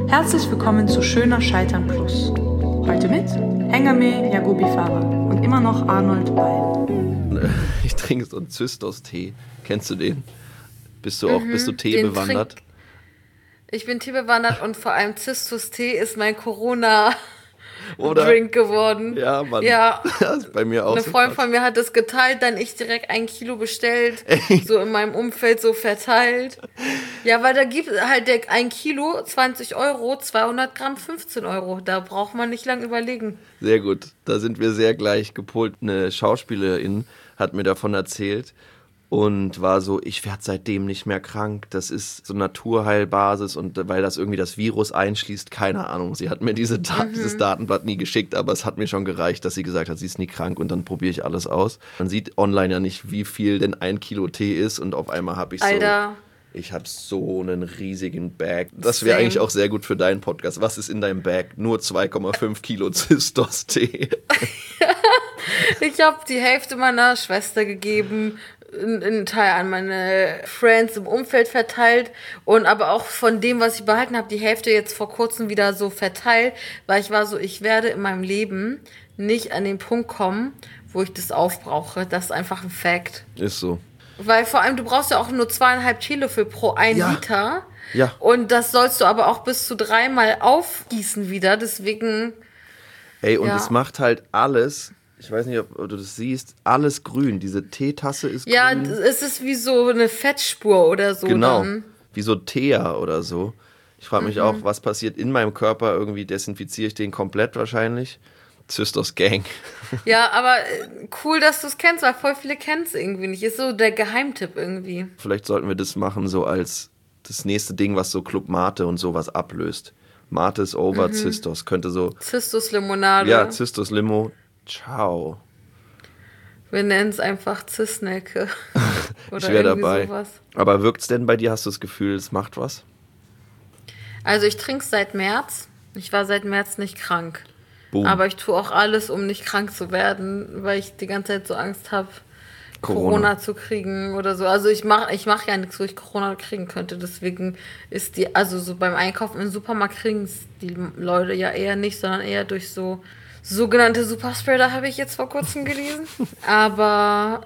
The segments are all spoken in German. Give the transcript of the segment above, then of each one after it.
Herzlich willkommen zu Schöner Scheitern Plus. Heute mit Hengame Yagobi Farah und immer noch Arnold Beil. Ich trinke so einen Zystos-Tee. Kennst du den? Bist du Tee bewandert? Ich bin Tee bewandert und vor allem Zystos-Tee ist mein Corona-Drink geworden. Ja, Mann. Ja. Das ist bei mir auch Eine so Freundin krass. von mir hat das geteilt, dann ich direkt 1 Kilo bestellt, Ey. so in meinem Umfeld so verteilt. Ja, weil da gibt halt der 1 Kilo 20 Euro, 200 Gramm 15 Euro. Da braucht man nicht lang überlegen. Sehr gut. Da sind wir sehr gleich gepolt. Eine Schauspielerin hat mir davon erzählt und war so, ich werde seitdem nicht mehr krank. Das ist so Naturheilbasis und weil das irgendwie das Virus einschließt, keine Ahnung. Sie hat mir dieses Datenblatt nie geschickt, aber es hat mir schon gereicht, dass sie gesagt hat, sie ist nie krank und dann probiere ich alles aus. Man sieht online ja nicht, wie viel denn 1 Kilo Tee ist und auf einmal habe ich Alter. Ich habe so einen riesigen Bag. Das wäre eigentlich auch sehr gut für deinen Podcast. Was ist in deinem Bag? Nur 2,5 Kilo Zystos-Tee. Ich habe die Hälfte meiner Schwester gegeben, einen Teil an meine Friends im Umfeld verteilt und aber auch von dem, was ich behalten habe, die Hälfte jetzt vor kurzem wieder so verteilt, weil ich war so, ich werde in meinem Leben nicht an den Punkt kommen, wo ich das aufbrauche. Das ist einfach ein Fact. Ist so. Weil vor allem, du brauchst ja auch nur 2,5 Teelöffel pro 1 Ja. Liter. Ja. Und das sollst du aber auch bis zu 3-mal aufgießen wieder. Deswegen, Ey, und Ja. es macht halt alles, ich weiß nicht, ob du das siehst, alles grün. Diese Teetasse ist ja, grün. es ist wie so eine Fettspur oder so. Genau, Dann. wie so Thea oder so. Ich frage mich auch, was passiert in meinem Körper. Irgendwie desinfiziere ich den komplett wahrscheinlich. Zystos Gang. Ja, aber cool, dass du es kennst, weil voll viele kennen es irgendwie nicht. Ist so der Geheimtipp irgendwie. Vielleicht sollten wir das machen, so als das nächste Ding, was so Club Mate und sowas ablöst. Mate ist over, Zystos. Könnte so, Zystus-Limonade. ja, Zystos Limo. Ciao. Wir nennen es einfach Zysnecke. Oder Ich wäre irgendwie dabei. sowas. Aber wirkt's denn bei dir? Hast du das Gefühl, es macht was? Also ich trinke es seit März. Ich war seit März nicht krank. Boom. Aber ich tue auch alles, um nicht krank zu werden, weil ich die ganze Zeit so Angst habe, Corona. Corona zu kriegen oder so. Also ich mach ja nichts, wo ich Corona kriegen könnte. Deswegen ist also so beim Einkaufen im Supermarkt kriegen es die Leute ja eher nicht, sondern eher durch so sogenannte Superspreader, habe ich jetzt vor kurzem gelesen. Aber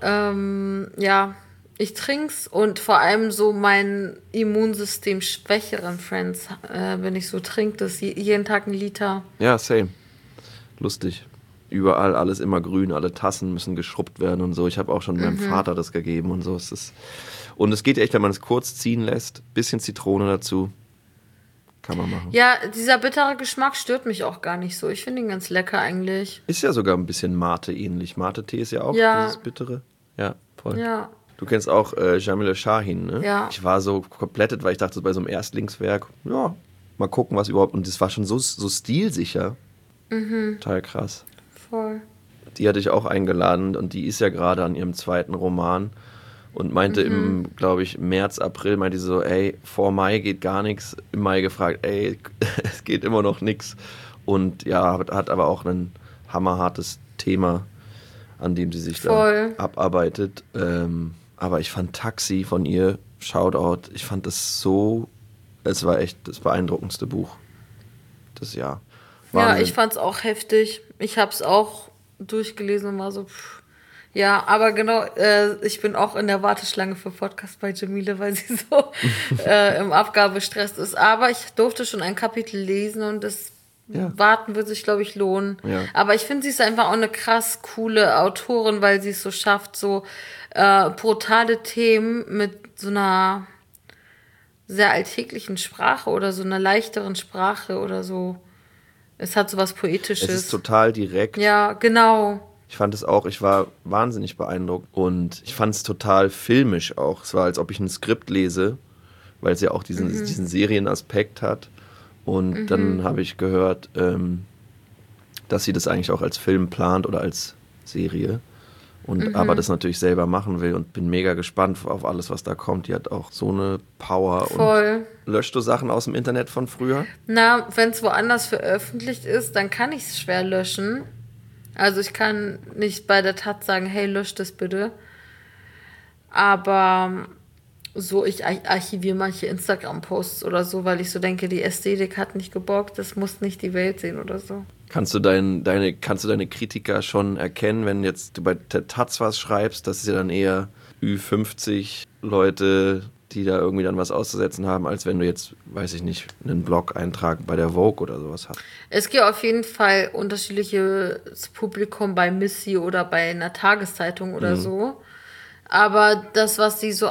ja, ich trink's und vor allem so mein Immunsystem schwächeren Friends, wenn ich so trinke, das jeden Tag 1 Liter. Ja, same. Lustig. Überall alles immer grün, alle Tassen müssen geschrubbt werden und so. Ich habe auch schon meinem Vater das gegeben und so. Und es geht echt, wenn man es kurz ziehen lässt, bisschen Zitrone dazu, kann man machen. Ja, dieser bittere Geschmack stört mich auch gar nicht so. Ich finde ihn ganz lecker eigentlich. Ist ja sogar ein bisschen Mate ähnlich. Mate-Tee ist ja auch Ja. dieses bittere. Ja, voll. Ja. Du kennst auch Jamila Shahin, ne? Ja. Ich war so komplettet, weil ich dachte, so bei so einem Erstlingswerk, ja, mal gucken, was überhaupt. Und das war schon so stilsicher. Total krass. Voll. Die hatte ich auch eingeladen und die ist ja gerade an ihrem 2. Roman und meinte im, glaube ich, März, April, meinte sie so, ey, vor Mai geht gar nichts. Im Mai gefragt, ey, es geht immer noch nichts. Und ja, hat aber auch ein hammerhartes Thema, an dem sie sich Voll. da abarbeitet. Aber ich fand Taxi von ihr, Shoutout, ich fand das so, es war echt das beeindruckendste Buch des Jahres. Ja, Wahnsinn. ich fand's auch heftig. Ich hab's auch durchgelesen und war so, Ja, aber genau, ich bin auch in der Warteschlange für Podcast bei Jamile, weil sie so im Abgabestress ist. Aber ich durfte schon ein Kapitel lesen und das Warten wird sich, glaube ich, lohnen. Ja. Aber ich finde, sie ist einfach auch eine krass coole Autorin, weil sie es so schafft, so brutale Themen mit so einer sehr alltäglichen Sprache oder so einer leichteren Sprache oder so. Es hat so was Poetisches. Es ist total direkt. Ja, genau. Ich fand es auch, ich war wahnsinnig beeindruckt und ich fand es total filmisch auch. Es war, als ob ich ein Skript lese, weil es ja auch diesen Serienaspekt hat. Und dann habe ich gehört, dass sie das eigentlich auch als Film plant oder als Serie. Und aber das natürlich selber machen will und bin mega gespannt auf alles, was da kommt. Die hat auch so eine Power. Voll. Und löscht du Sachen aus dem Internet von früher? Na, wenn es woanders veröffentlicht ist, dann kann ich es schwer löschen. Also ich kann nicht bei der Taz sagen, hey, lösch das bitte. Aber so, ich archiviere manche Instagram-Posts oder so, weil ich so denke, die Ästhetik hat nicht gebockt, das muss nicht die Welt sehen oder so. Kannst du deine Kritiker schon erkennen, wenn jetzt du bei der Taz was schreibst, das ist ja dann eher Ü50 Leute, die da irgendwie dann was auszusetzen haben, als wenn du jetzt, weiß ich nicht, einen Blog-Eintrag bei der Vogue oder sowas hast. Es gibt auf jeden Fall unterschiedliches Publikum bei Missy oder bei einer Tageszeitung oder so. Aber das, was die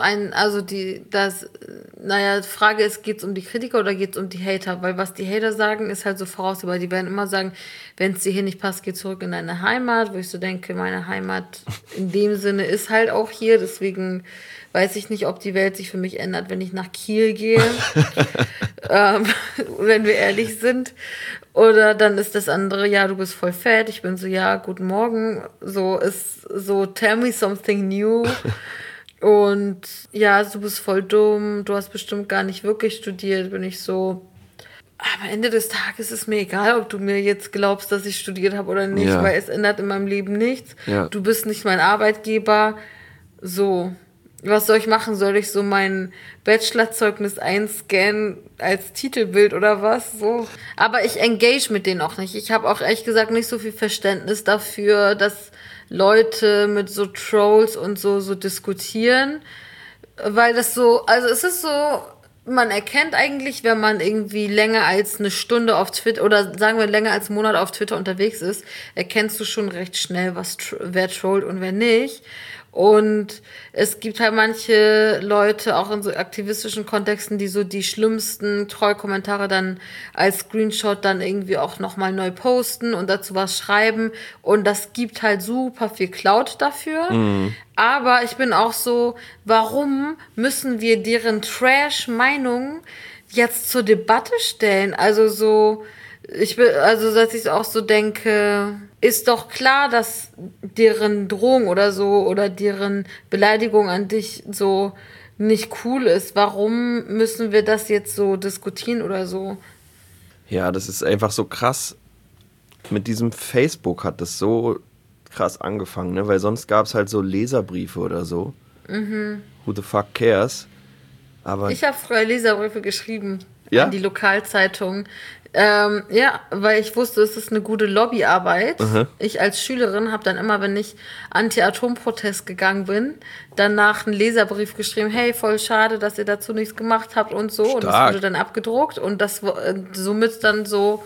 Frage ist, geht es um die Kritiker oder geht es um die Hater? Weil was die Hater sagen, ist halt so voraussehbar. Die werden immer sagen, wenn es dir hier nicht passt, geh zurück in deine Heimat. Wo ich so denke, meine Heimat in dem Sinne ist halt auch hier. Deswegen weiß ich nicht, ob die Welt sich für mich ändert, wenn ich nach Kiel gehe. Wenn wir ehrlich sind. Oder dann ist das andere, ja, du bist voll fett. Ich bin so, ja, guten Morgen. So ist so, tell me something new. Und ja, du bist voll dumm. Du hast bestimmt gar nicht wirklich studiert. Bin ich so, am Ende des Tages ist mir egal, ob du mir jetzt glaubst, dass ich studiert habe oder nicht, weil es ändert in meinem Leben nichts. Ja. Du bist nicht mein Arbeitgeber. So. Was soll ich machen? Soll ich so mein Bachelorzeugnis einscannen als Titelbild oder was? So. Aber ich engage mit denen auch nicht. Ich habe auch ehrlich gesagt nicht so viel Verständnis dafür, dass Leute mit so Trolls und so diskutieren. Weil das so, also es ist so, man erkennt eigentlich, wenn man irgendwie länger als eine Stunde auf Twitter oder sagen wir länger als einen Monat auf Twitter unterwegs ist, erkennst du schon recht schnell, wer trollt und wer nicht. Und es gibt halt manche Leute, auch in so aktivistischen Kontexten, die so die schlimmsten Trollkommentare dann als Screenshot dann irgendwie auch nochmal neu posten und dazu was schreiben. Und das gibt halt super viel Clout dafür. Aber ich bin auch so, warum müssen wir deren Trash-Meinung jetzt zur Debatte stellen? Also so, dass ich auch so denke, ist doch klar, dass deren Drohung oder so oder deren Beleidigung an dich so nicht cool ist. Warum müssen wir das jetzt so diskutieren oder so? Ja, das ist einfach so krass. Mit diesem Facebook hat das so krass angefangen, ne? Weil sonst gab es halt so Leserbriefe oder so. Who the fuck cares? Aber ich habe früher Leserbriefe geschrieben an die Lokalzeitung. Ja, weil ich wusste, es ist eine gute Lobbyarbeit. Ich als Schülerin habe dann immer, wenn ich Anti-Atom-Protest gegangen bin, danach einen Leserbrief geschrieben, hey, voll schade, dass ihr dazu nichts gemacht habt und so. Und das wurde dann abgedruckt und das somit dann so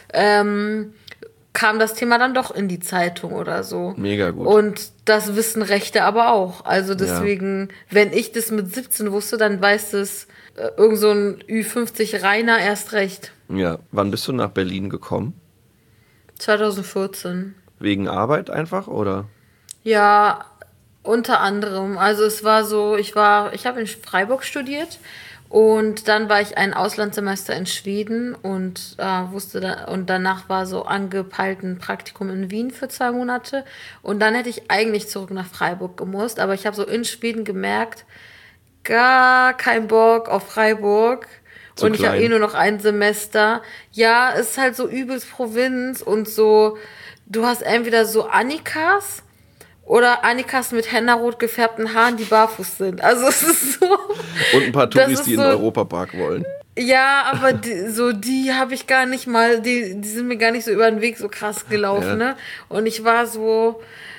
kam das Thema dann doch in die Zeitung oder so. Mega gut. Und das wissen Rechte aber auch. Also deswegen, wenn ich das mit 17 wusste, dann weiß es irgend so ein Ü50 Rainer erst recht. Ja, wann bist du nach Berlin gekommen? 2014. Wegen Arbeit einfach, oder? Ja, unter anderem. Also es war so, ich habe in Freiburg studiert und dann war ich ein Auslandssemester in Schweden und und danach war so angepeilt ein Praktikum in Wien für 2 Monate und dann hätte ich eigentlich zurück nach Freiburg gemusst, aber ich habe so in Schweden gemerkt, gar kein Bock auf Freiburg. Und ich habe nur noch ein Semester. Ja, es ist halt so übelst Provinz und so, du hast entweder so Annikas oder Annikas mit hennarot gefärbten Haaren, die barfuß sind. Also es ist so... Und ein paar Touris, die in den Europapark wollen. Ja, aber die habe ich gar nicht mal, die sind mir gar nicht so über den Weg so krass gelaufen, ne? Und ich war so,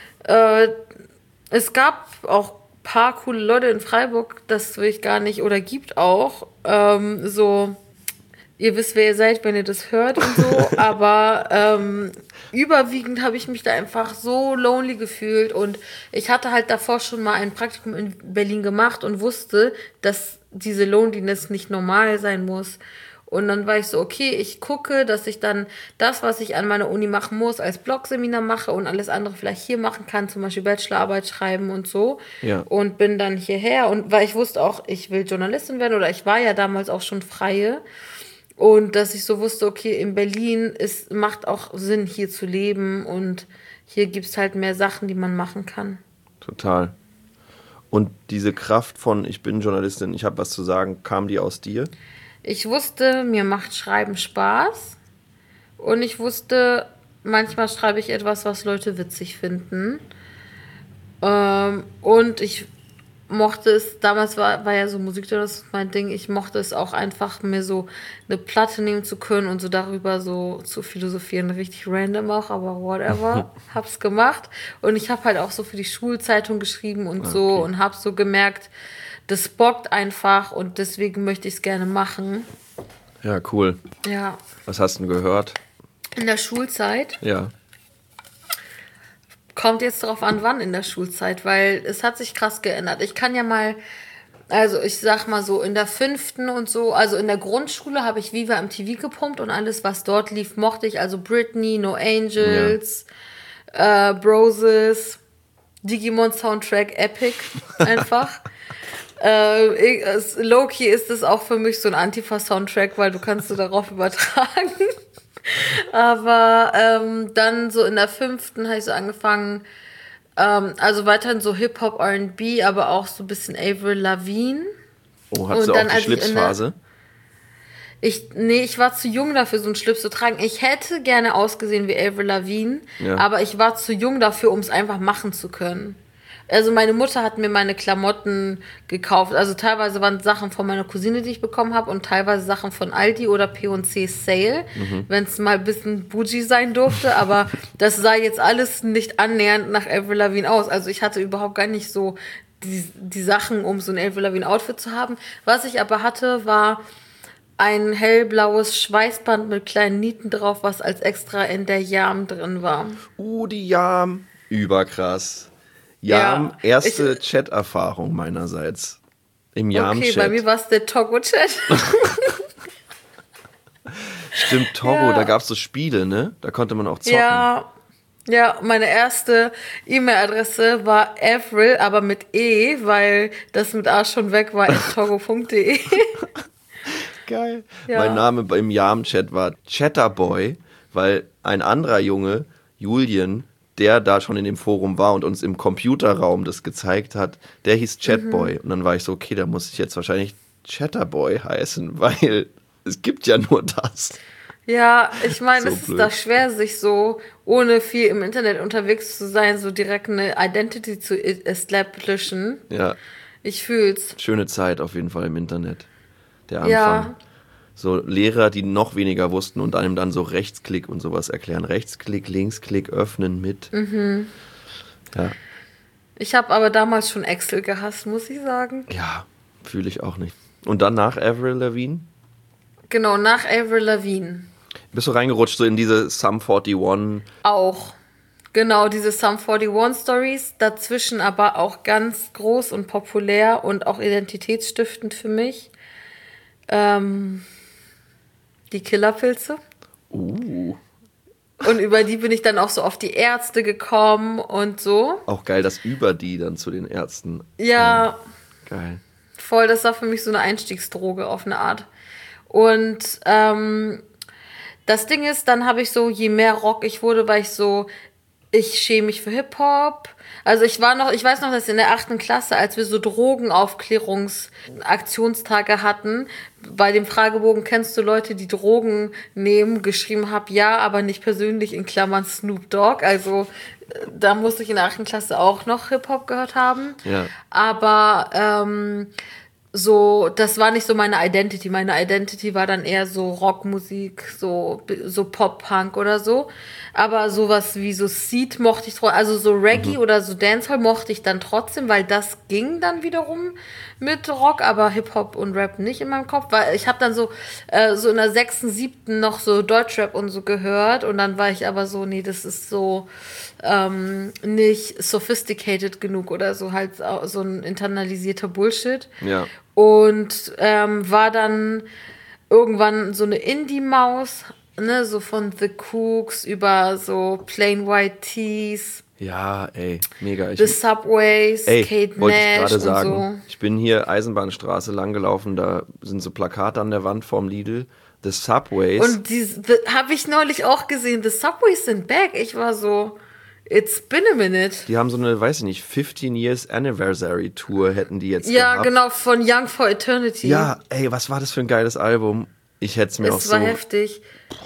es gab auch paar coole Leute in Freiburg, das will ich gar nicht, oder gibt auch, so, ihr wisst, wer ihr seid, wenn ihr das hört und so, aber überwiegend habe ich mich da einfach so lonely gefühlt und ich hatte halt davor schon mal ein Praktikum in Berlin gemacht und wusste, dass diese Loneliness nicht normal sein muss. Und dann war ich so, okay, ich gucke, dass ich dann das, was ich an meiner Uni machen muss, als Blogseminar mache und alles andere vielleicht hier machen kann, zum Beispiel Bachelorarbeit schreiben und so. Ja. Und bin dann hierher und weil ich wusste auch, ich will Journalistin werden oder ich war ja damals auch schon Freie. Und dass ich so wusste, okay, in Berlin macht auch Sinn, hier zu leben und hier gibt es halt mehr Sachen, die man machen kann. Total. Und diese Kraft von, ich bin Journalistin, ich habe was zu sagen, kam die aus dir? Ich wusste, mir macht Schreiben Spaß und ich wusste, manchmal schreibe ich etwas, was Leute witzig finden. Und ich mochte es, damals war ja so Musik, das ist mein Ding, ich mochte es auch einfach, mir so eine Platte nehmen zu können und so darüber so zu philosophieren, richtig random auch, aber whatever, hab's gemacht und ich habe halt auch so für die Schulzeitung geschrieben und so und hab so gemerkt, das bockt einfach und deswegen möchte ich es gerne machen. Ja, cool. Ja. Was hast du denn gehört? In der Schulzeit? Ja. Kommt jetzt drauf an, wann in der Schulzeit, weil es hat sich krass geändert. Ich kann ja mal, also ich sag mal so, in der 5. und so, also in der Grundschule habe ich Viva MTV gepumpt und alles, was dort lief, mochte ich. Also Britney, No Angels, Broses, Digimon Soundtrack, Epic, einfach. Low-key ist es auch für mich so ein Antifa-Soundtrack, weil du kannst du darauf übertragen. Aber dann so in der 5. habe ich so angefangen, also weiterhin so Hip-Hop, R&B, aber auch so ein bisschen Avril Lavigne. Oh, hattest du auch die Schlipsphase? Ich war zu jung dafür, so einen Schlips zu tragen. Ich hätte gerne ausgesehen wie Avril Lavigne, aber ich war zu jung dafür, um es einfach machen zu können. Also meine Mutter hat mir meine Klamotten gekauft. Also teilweise waren Sachen von meiner Cousine, die ich bekommen habe, und teilweise Sachen von Aldi oder P&C Sale, wenn es mal ein bisschen bougie sein durfte. Aber das sah jetzt alles nicht annähernd nach Avril Lavigne aus. Also ich hatte überhaupt gar nicht so die Sachen, um so ein Avril Lavigne Outfit zu haben. Was ich aber hatte, war ein hellblaues Schweißband mit kleinen Nieten drauf, was als extra in der Yam drin war. Die Yam. Überkrass. Yam, erste Chat-Erfahrung meinerseits. Im Yam-Chat. Okay, bei mir war es der Togo-Chat. Stimmt, Togo, da gab es so Spiele, ne? Da konnte man auch zocken. Ja, meine erste E-Mail-Adresse war Avril, aber mit E, weil das mit A schon weg war, togo.de. Geil. Ja. Mein Name im Yam-Chat war Chatterboy, weil ein anderer Junge, Julian, der da schon in dem Forum war und uns im Computerraum das gezeigt hat, der hieß Chatboy. Und dann war ich so, okay, da muss ich jetzt wahrscheinlich Chatterboy heißen, weil es gibt ja nur das. Ja, ich meine, So es ist blöd. da schwer, sich so, ohne viel im Internet unterwegs zu sein, so direkt eine Identity zu establishen. Ja, Ich fühl's. schöne Zeit auf jeden Fall im Internet. Der Anfang. Ja. So Lehrer, die noch weniger wussten und einem dann so Rechtsklick und sowas erklären. Rechtsklick, Linksklick, öffnen mit. Ja. Ich habe aber damals schon Excel gehasst, muss ich sagen. Ja, fühle ich auch nicht. Und dann nach Avril Lavigne? Genau, nach Avril Lavigne. Bist du reingerutscht so in diese Sum 41? Auch. Genau, diese Sum 41 Stories. Dazwischen aber auch ganz groß und populär und auch identitätsstiftend für mich. Die Killerpilze. Und über die bin ich dann auch so auf die Ärzte gekommen und so. Auch geil, dass über die dann zu den Ärzten. Ja, Geil. voll, das war für mich so eine Einstiegsdroge auf eine Art. Und das Ding ist, dann habe ich so, je mehr Rock ich wurde, war ich so, ich schäme mich für Hip-Hop. Also ich weiß noch, dass in der 8. Klasse, als wir so Drogenaufklärungsaktionstage hatten, bei dem Fragebogen, kennst du Leute, die Drogen nehmen, geschrieben habe, ja, aber nicht persönlich, in Klammern Snoop Dogg. Also da musste ich in der 8. Klasse auch noch Hip-Hop gehört haben. Ja. Aber so, das war nicht so meine Identity. Meine Identity war dann eher so Rockmusik, so Pop-Punk oder so. Aber sowas wie so Seed mochte ich trotzdem, also so Reggae oder so Dancehall mochte ich dann trotzdem, weil das ging dann wiederum mit Rock, aber Hip-Hop und Rap nicht in meinem Kopf. Weil ich habe dann so in der 6., 7. noch so Deutschrap und so gehört und dann war ich aber so, nee, das ist so nicht sophisticated genug oder so, halt so ein internalisierter Bullshit. Ja. Und war dann irgendwann so eine Indie-Maus, ne, so von The Cooks über so Plain White Tees, Ja, ey, mega. The Subways, Kate wollte ich Nash gerade und sagen. so. Ich bin hier Eisenbahnstraße lang gelaufen, da sind so Plakate an der Wand vorm Lidl. The Subways. Und habe ich neulich auch gesehen, The Subways sind back. Ich war so, it's been a minute. Die haben so eine, weiß ich nicht, 15 Years Anniversary Tour hätten die jetzt Ja, gehabt. genau, von Young for Eternity. Ja, ey, was war das für ein geiles Album? Ich hätte es mir auch Es so... war heftig.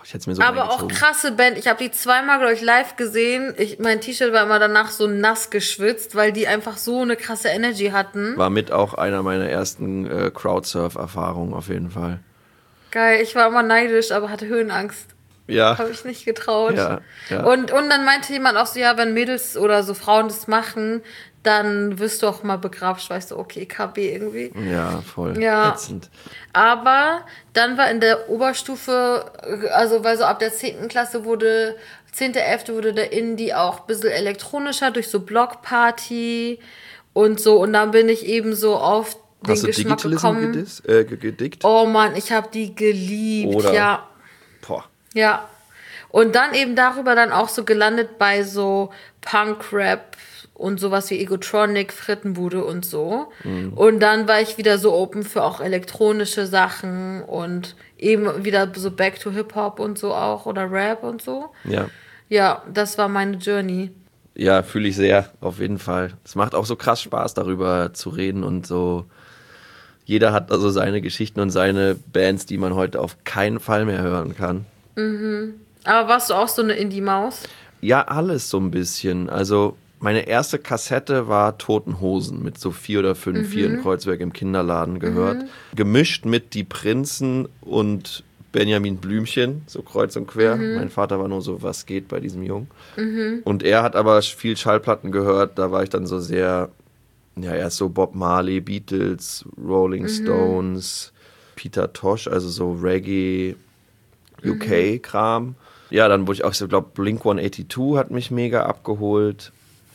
Ich hätte es mir so Aber auch reingezogen. krasse Band. Ich habe die zweimal, glaube ich, live gesehen. Mein T-Shirt war immer danach so nass geschwitzt, weil die einfach so eine krasse Energy hatten. War mit auch einer meiner ersten Crowdsurf-Erfahrungen auf jeden Fall. Geil, ich war immer neidisch, aber hatte Höhenangst. Ja. Habe ich nicht getraut. Ja, ja. Und dann meinte jemand auch so, ja, wenn Mädels oder so Frauen das machen, dann wirst du auch mal begrapscht. Weißt du, okay, KB irgendwie. Ja, voll. Ja. Ätzend. Aber dann war in der Oberstufe, also weil so ab der 10. Klasse 10., 11. wurde der Indie auch ein bisschen elektronischer durch so Blockparty und so. Und dann bin ich eben so auf den Hast du Geschmack Digitalism gekommen. gedickt? Oh Mann, ich habe die geliebt. Oder? Ja. Boah. Ja. Und dann eben darüber dann auch so gelandet bei so Punk-Rap und sowas wie Egotronic, Frittenbude und so. Mhm. Und dann war ich wieder so open für auch elektronische Sachen und eben wieder so Back to Hip-Hop und so auch oder Rap und so. Ja. Ja, das war meine Journey. Ja, fühle ich sehr, auf jeden Fall. Es macht auch so krass Spaß, darüber zu reden und so. Jeder hat also seine Geschichten und seine Bands, die man heute auf keinen Fall mehr hören kann. Aber warst du auch so eine Indie-Maus? Ja, alles so ein bisschen. Also meine erste Kassette war Toten Hosen mit so 4 oder 5 hier in Kreuzberg im Kinderladen gehört. Gemischt mit Die Prinzen und Benjamin Blümchen, so kreuz und quer. Mein Vater war nur so, was geht bei diesem Jungen. Und er hat aber viel Schallplatten gehört. Da war ich dann so sehr, ja, erst so Bob Marley, Beatles, Rolling Stones, Peter Tosh, also so Reggae, UK-Kram. Ja, dann wurde ich auch, ich glaube, Blink-182 hat mich mega abgeholt.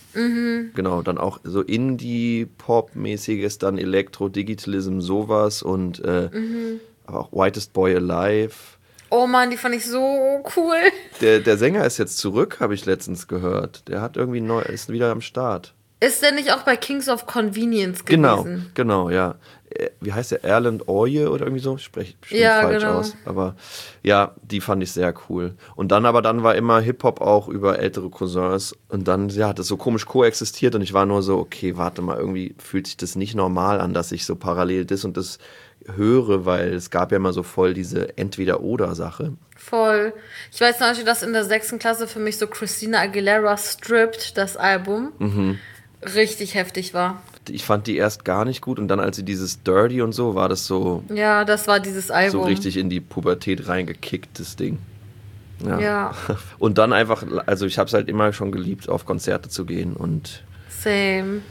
Genau, dann auch so Indie-Pop-mäßiges, dann Elektro, Digitalism, sowas und aber auch Whitest Boy Alive. Oh Mann, die fand ich so cool. Der Sänger ist jetzt zurück, habe ich letztens gehört. Der hat irgendwie ist wieder am Start. Ist der nicht auch bei Kings of Convenience gewesen? Genau, ja. Wie heißt der? Erland Oye oder irgendwie so? Spreche bestimmt Ja, falsch genau. aus. Aber ja, die fand ich sehr cool. Und dann war immer Hip-Hop auch über ältere Cousins. Und dann, ja, hat das so komisch koexistiert. Und ich war nur so, okay, warte mal, irgendwie fühlt sich das nicht normal an, dass ich so parallel das und das höre, weil es gab ja immer so voll diese Entweder-Oder-Sache. Voll. Ich weiß zum Beispiel, dass in der 6. Klasse für mich so Christina Aguilera Stripped, das Album, richtig heftig war. Ich fand die erst gar nicht gut und dann, als sie dieses Dirty und so, war das so, Ja, das war dieses Album. so richtig in die Pubertät reingekickt, das Ding. Ja. Und dann einfach, also ich habe es halt immer schon geliebt, auf Konzerte zu gehen und Same.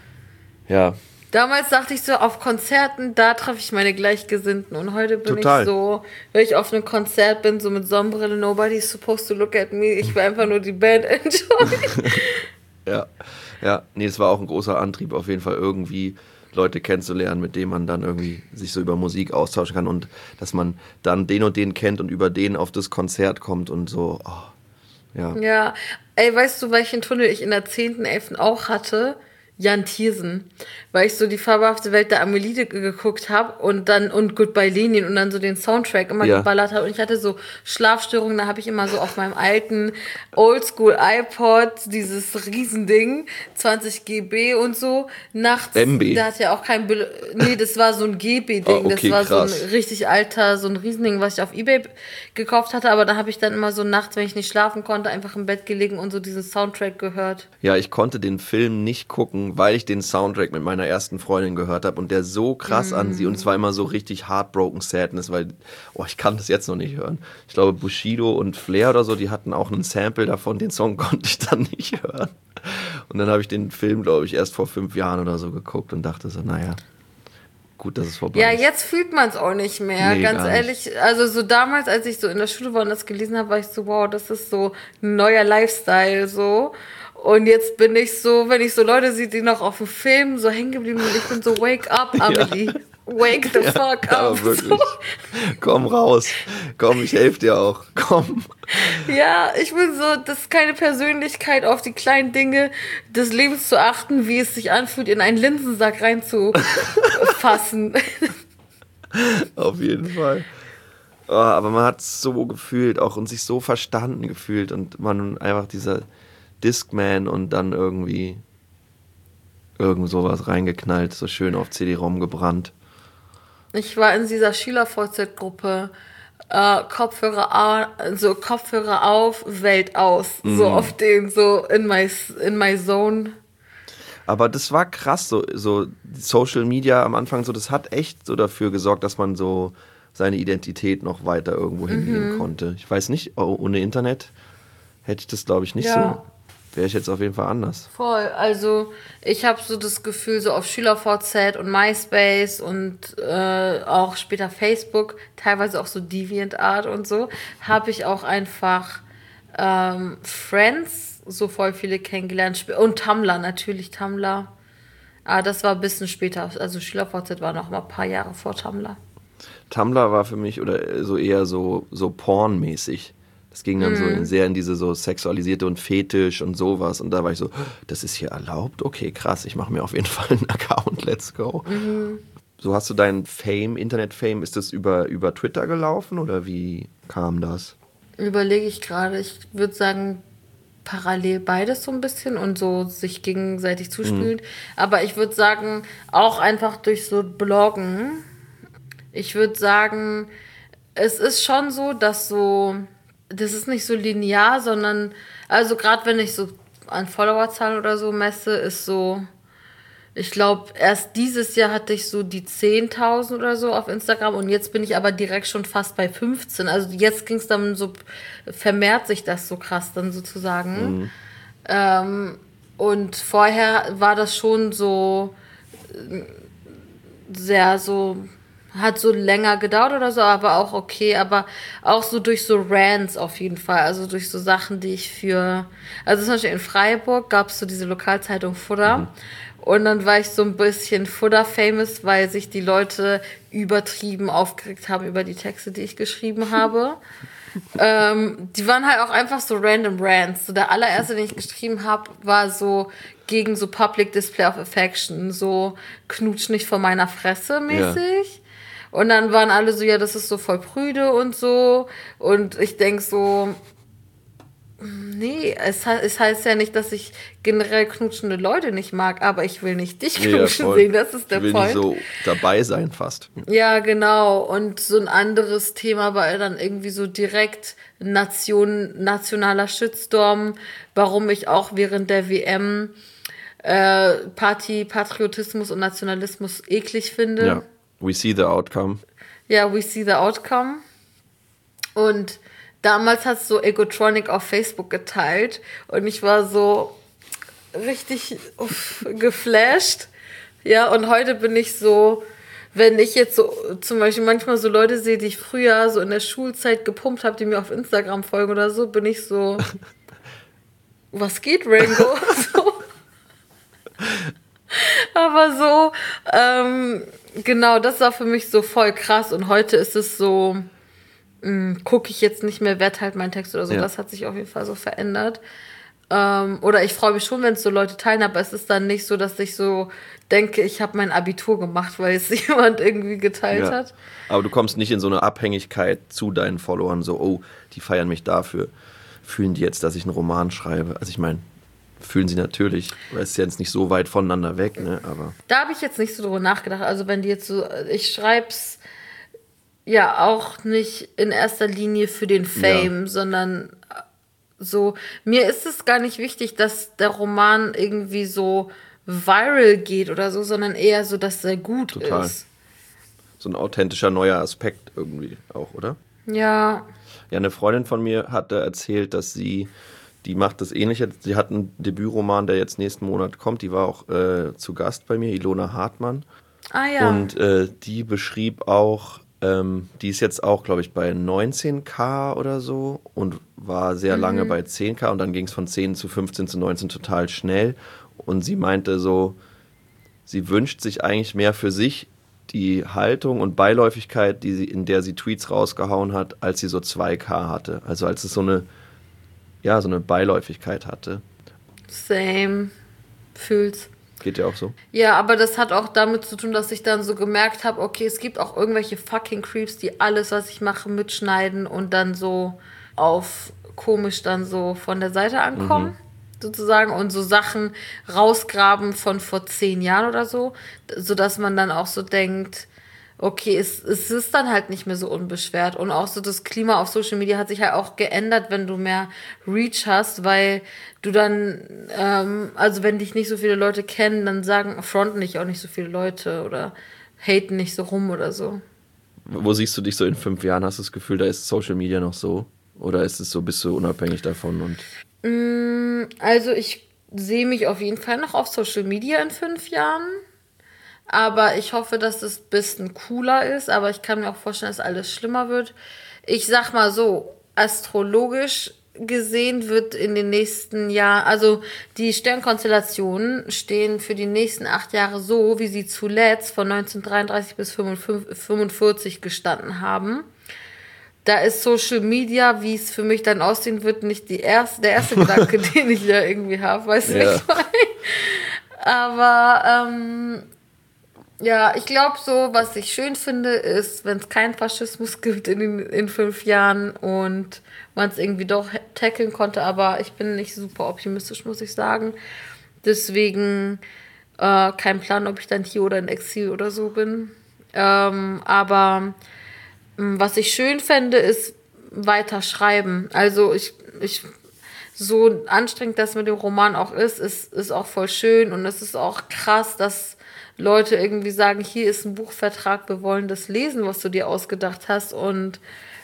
ja. Damals dachte ich so, auf Konzerten, da treffe ich meine Gleichgesinnten. Und heute bin Total. ich so, wenn ich auf einem Konzert bin, so mit Sonnenbrille, nobody's supposed to look at me. Ich will einfach nur die Band enjoyen. Ja, nee, es war auch ein großer Antrieb, auf jeden Fall irgendwie Leute kennenzulernen, mit denen man dann irgendwie sich so über Musik austauschen kann und dass man dann den und den kennt und über den auf das Konzert kommt und so, ja. Ja, ey, weißt du, welchen Tunnel ich in der 10., 11. auch hatte? Jan Thiersen, weil ich so die fabelhafte Welt der Amelie geguckt habe und Goodbye Lenin und dann so den Soundtrack immer geballert habe und ich hatte so Schlafstörungen, da habe ich immer so auf meinem alten Oldschool iPod dieses Riesending, 20 GB und so, nachts, MB. da hat ja auch kein nee, das war so ein GB-Ding, Okay, das war krass. so ein richtig alter, so ein Riesending, was ich auf Ebay gekauft hatte, aber da habe ich dann immer so nachts, wenn ich nicht schlafen konnte, einfach im Bett gelegen und so diesen Soundtrack gehört. Ja, ich konnte den Film nicht gucken, weil ich den Soundtrack mit meiner ersten Freundin gehört habe und der so krass an sie und es war immer so richtig heartbroken Sadness, weil, ich kann das jetzt noch nicht hören. Ich glaube, Bushido und Flair oder so, die hatten auch einen Sample davon, den Song konnte ich dann nicht hören. Und dann habe ich den Film, glaube ich, erst vor 5 Jahren oder so geguckt und dachte so, naja, gut, dass es vorbei Ja, ist. jetzt fühlt man es auch nicht mehr, Nee, ganz gar ehrlich. Also so damals, als ich so in der Schule war und das gelesen habe, war ich so, wow, das ist so ein neuer Lifestyle so. Und jetzt bin ich so, wenn ich so Leute sehe, die noch auf dem Film so hängen geblieben sind, ich bin so, wake up, Amelie. Wake the fuck Ja, up. wirklich. So. Komm raus. Komm, ich helfe dir auch. Komm. Ja, ich bin so, das ist keine Persönlichkeit, auf die kleinen Dinge des Lebens zu achten, wie es sich anfühlt, in einen Linsensack reinzufassen. Auf jeden Fall. Aber man hat es so gefühlt auch und sich so verstanden gefühlt und man einfach dieser Discman und dann irgendwie irgend sowas reingeknallt, so schön auf CD-ROM gebrannt. Ich war in dieser Schüler-VZ-Gruppe Kopfhörer auf, Welt aus. So auf den, so in my zone. Aber das war krass, so Social Media am Anfang, so das hat echt so dafür gesorgt, dass man so seine Identität noch weiter irgendwo hingehen konnte. Ich weiß nicht, ohne Internet hätte ich das, glaube ich, nicht so. Wäre ich jetzt auf jeden Fall anders. Voll, also ich habe so das Gefühl, so auf SchülerVZ und MySpace und auch später Facebook, teilweise auch so DeviantArt und so, habe ich auch einfach Friends, so voll viele kennengelernt. Und Tumblr, natürlich Tumblr. Aber das war ein bisschen später. Also SchülerVZ war noch mal ein paar Jahre vor Tumblr. Tumblr war für mich oder so eher so Porn-mäßig. Das ging dann so sehr in diese so sexualisierte und Fetisch und sowas. Und da war ich so, das ist hier erlaubt? Okay, krass, ich mache mir auf jeden Fall einen Account, let's go. So, hast du deinen Fame, Internet-Fame, ist das über Twitter gelaufen oder wie kam das? Überlege ich gerade. Ich würde sagen, parallel beides so ein bisschen und so sich gegenseitig zuspielen. Aber ich würde sagen, auch einfach durch so Bloggen. Ich würde sagen, es ist schon so, dass so, das ist nicht so linear, sondern, also gerade wenn ich so an Followerzahlen oder so messe, ist so, ich glaube, erst dieses Jahr hatte ich so die 10.000 oder so auf Instagram und jetzt bin ich aber direkt schon fast bei 15. Also jetzt ging es dann so, vermehrt sich das so krass dann sozusagen. Und vorher war das schon so sehr so, hat so länger gedauert oder so, aber auch okay, aber auch so durch so Rants auf jeden Fall, also durch so Sachen, die ich also zum Beispiel in Freiburg gab es so diese Lokalzeitung Fudder und dann war ich so ein bisschen Fudder-famous, weil sich die Leute übertrieben aufgeregt haben über die Texte, die ich geschrieben habe. Die waren halt auch einfach so random Rants. So der allererste, den ich geschrieben habe, war so gegen so Public Display of Affection, so knutsch nicht vor meiner Fresse mäßig. Ja. Und dann waren alle so, ja, das ist so voll prüde und so. Und ich denk so, nee, es heißt ja nicht, dass ich generell knutschende Leute nicht mag, aber ich will nicht dich knutschen sehen, das ist der Point. Ich will nicht so dabei sein fast. Ja, genau. Und so ein anderes Thema war dann irgendwie so direkt nationaler Shitstorm, warum ich auch während der WM Patriotismus und Nationalismus eklig finde. Ja, we see the outcome. Ja, we see the outcome. Und damals hat es so Egotronic auf Facebook geteilt und ich war so richtig geflasht. Ja, und heute bin ich so, wenn ich jetzt so zum Beispiel manchmal so Leute sehe, die ich früher so in der Schulzeit gepumpt habe, die mir auf Instagram folgen oder so, bin ich so, was geht, Rango? So. Aber so, genau, das war für mich so voll krass und heute ist es so, gucke ich jetzt nicht mehr, wer teilt meinen Text oder so. Ja. Das hat sich auf jeden Fall so verändert. Oder ich freue mich schon, wenn es so Leute teilen, aber es ist dann nicht so, dass ich so denke, ich habe mein Abitur gemacht, weil es jemand irgendwie geteilt hat. Aber du kommst nicht in so eine Abhängigkeit zu deinen Followern, so, oh, die feiern mich dafür. Fühlen die jetzt, dass ich einen Roman schreibe? Also ich meine, fühlen sie natürlich, weil es ist jetzt nicht so weit voneinander weg, ne? Aber da habe ich jetzt nicht so drüber nachgedacht. Also wenn die jetzt so, ich schreib's ja auch nicht in erster Linie für den Fame, sondern so, mir ist es gar nicht wichtig, dass der Roman irgendwie so viral geht oder so, sondern eher so, dass er gut ist. So ein authentischer neuer Aspekt irgendwie auch, oder? Ja. Ja, eine Freundin von mir hatte erzählt, dass die macht das Ähnliche. Sie hat einen Debütroman, der jetzt nächsten Monat kommt. Die war auch zu Gast bei mir, Ilona Hartmann. Ah ja. Und die beschrieb auch, die ist jetzt auch, glaube ich, bei 19.000 oder so und war sehr lange bei 10.000 und dann ging es von 10 zu 15 zu 19 total schnell. Und sie meinte so, sie wünscht sich eigentlich mehr für sich die Haltung und Beiläufigkeit, in der sie Tweets rausgehauen hat, als sie so 2.000 hatte. Also als es so eine Beiläufigkeit hatte. Same. Fühl's. Geht ja auch so. Ja, aber das hat auch damit zu tun, dass ich dann so gemerkt habe, okay, es gibt auch irgendwelche fucking Creeps, die alles, was ich mache, mitschneiden und dann so auf komisch dann so von der Seite ankommen, sozusagen, und so Sachen rausgraben von vor 10 Jahren oder so, sodass man dann auch so denkt, okay, es ist dann halt nicht mehr so unbeschwert. Und auch so das Klima auf Social Media hat sich halt auch geändert, wenn du mehr Reach hast, weil du dann, also wenn dich nicht so viele Leute kennen, dann fronten dich auch nicht so viele Leute oder haten nicht so rum oder so. Wo siehst du dich so in 5 Jahren? Hast du das Gefühl, da ist Social Media noch so? Oder ist es so, bist du unabhängig davon? Also ich sehe mich auf jeden Fall noch auf Social Media in 5 Jahren. Aber ich hoffe, dass es ein bisschen cooler ist. Aber ich kann mir auch vorstellen, dass alles schlimmer wird. Ich sag mal so, astrologisch gesehen wird in den nächsten Jahren, also die Sternkonstellationen stehen für die nächsten 8 Jahre so, wie sie zuletzt von 1933 bis 1945 gestanden haben. Da ist Social Media, wie es für mich dann aussehen wird, nicht der erste Gedanke, den ich ja irgendwie habe, weißt du, was ich meine? Aber ja, ich glaube so, was ich schön finde, ist, wenn es keinen Faschismus gibt in 5 Jahren und man es irgendwie doch tackeln konnte, aber ich bin nicht super optimistisch, muss ich sagen. Deswegen kein Plan, ob ich dann hier oder in Exil oder so bin. Aber was ich schön fände, ist weiter schreiben. Also ich so anstrengend das mit dem Roman auch ist auch voll schön und es ist auch krass, dass Leute irgendwie sagen, hier ist ein Buchvertrag, wir wollen das lesen, was du dir ausgedacht hast. Und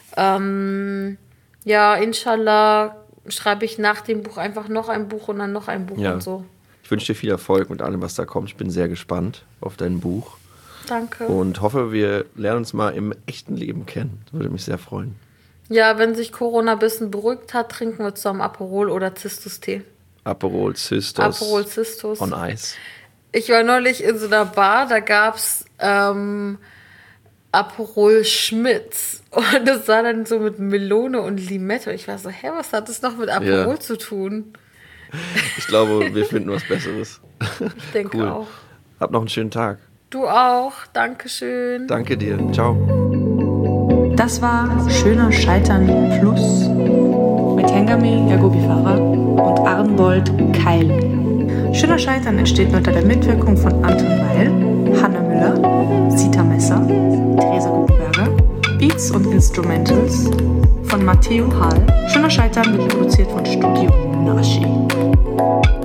ja, inshallah schreibe ich nach dem Buch einfach noch ein Buch und dann noch ein Buch und so. Ich wünsche dir viel Erfolg mit allem, was da kommt. Ich bin sehr gespannt auf dein Buch. Danke. Und hoffe, wir lernen uns mal im echten Leben kennen. Das würde mich sehr freuen. Ja, wenn sich Corona ein bisschen beruhigt hat, trinken wir zusammen Aperol oder Zistus-Tee. Aperol Zistus. Aperol Zistus. On Eis. Ich war neulich in so einer Bar, da gab's Aperol Schmitz. Und das war dann so mit Melone und Limette. Ich war so, hä, was hat das noch mit Aperol zu tun? Ich glaube, wir finden was Besseres. Ich denke auch. Hab noch einen schönen Tag. Du auch. Dankeschön. Danke dir. Ciao. Das war Schöner Scheitern Plus mit Hengame Yagobifara und Arnbold Keil. Schöner Scheitern entsteht unter der Mitwirkung von Anton Weil, Hanna Müller, Sita Messer, Theresa Gutenberger, Beats und Instrumentals von Matteo Hall. Schöner Scheitern wird produziert von Studio Nashi.